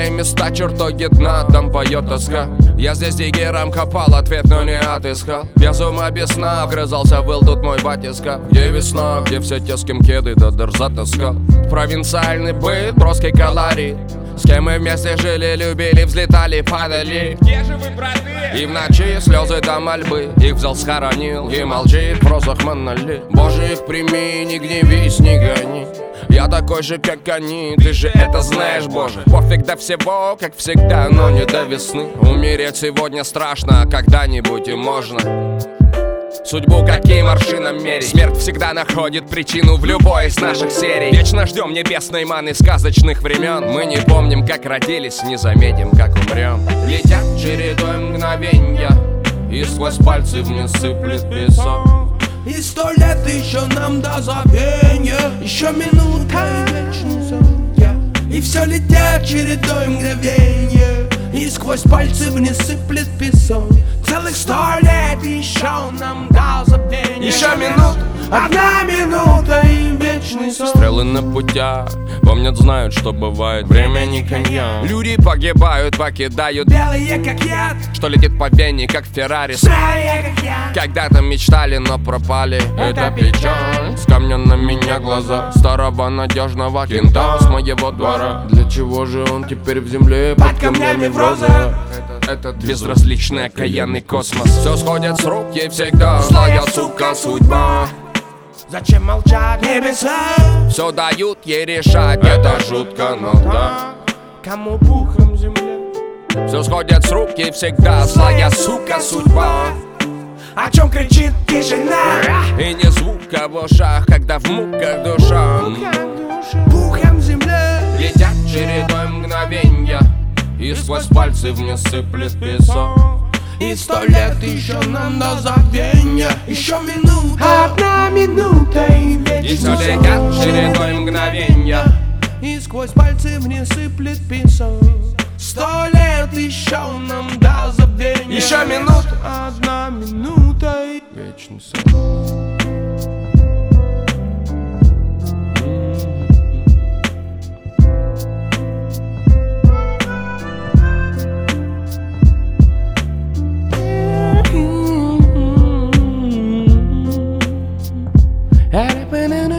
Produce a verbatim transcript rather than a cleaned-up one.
Мои места чертоги дна, там поет тоска. Я здесь диггером копал, ответ, но не отыскал. Без ума, без сна, вгрызался, был тут мой батиска. Где весна, где все те, с кем кеды до дырза таскал. Провинциальный быт, броский колорит. С кем мы вместе жили, любили, взлетали, падали. Где же вы, браты? И в ночи слезы до мольбы. Их взял, схоронил и молчит в прозах монолит. Боже, их прими, не гневись, не гони. Я такой же, как они, ты же это знаешь, Боже. Пофиг до всего, как всегда, но не до весны. Умереть сегодня страшно, а когда-нибудь и можно. Судьбу каким аршином мерить. Смерть всегда находит причину в любой из наших серий. Вечно ждем небесной маны сказочных времен. Мы не помним, как родились, не заметим, как умрем. Летят чередой мгновенья, и сквозь пальцы вниз сыплет песок. И сто лет еще нам до забвения, еще минута и вечный сон, yeah. И все летят чередой мгновенья, и сквозь пальцы вниз сыплет песок. Целых сто лет еще нам до забвения. Еще минута, одна минута и вечный сон. Стрелы на путях помнят, знают, что бывает. Время не коньяк. Люди погибают, покидают белые, как яд, что летит по вене, как Феррари. белые, как яд. Когда-то мечтали, но пропали. Это печаль. С камня на меня глаза старого надежного кента с моего двора. Для чего же он теперь в земле под камнями в розах? Этот безразличный окаянный космос. Все сходит с рук, ей всегда злая, сука, судьба. Зачем молчат небеса? Все дают ей решать, это жутко, но да. Кому пухом земля? Все сходит с рук, ей всегда злая, сука, судьба. О чем кричит тишина? И не звука в ушах, когда в муках душа. Пухом земля. Летят чередой мгновенья, и сквозь пальцы вниз сыплет песок. И сто лет еще нам до забвения. Еще минута, одна минута и И все вечный летят сон. чередой мгновенья, И сквозь пальцы вниз сыплет песок. Сто лет еще нам до забвения. Еще минута, одна минута и вечный сон. Happening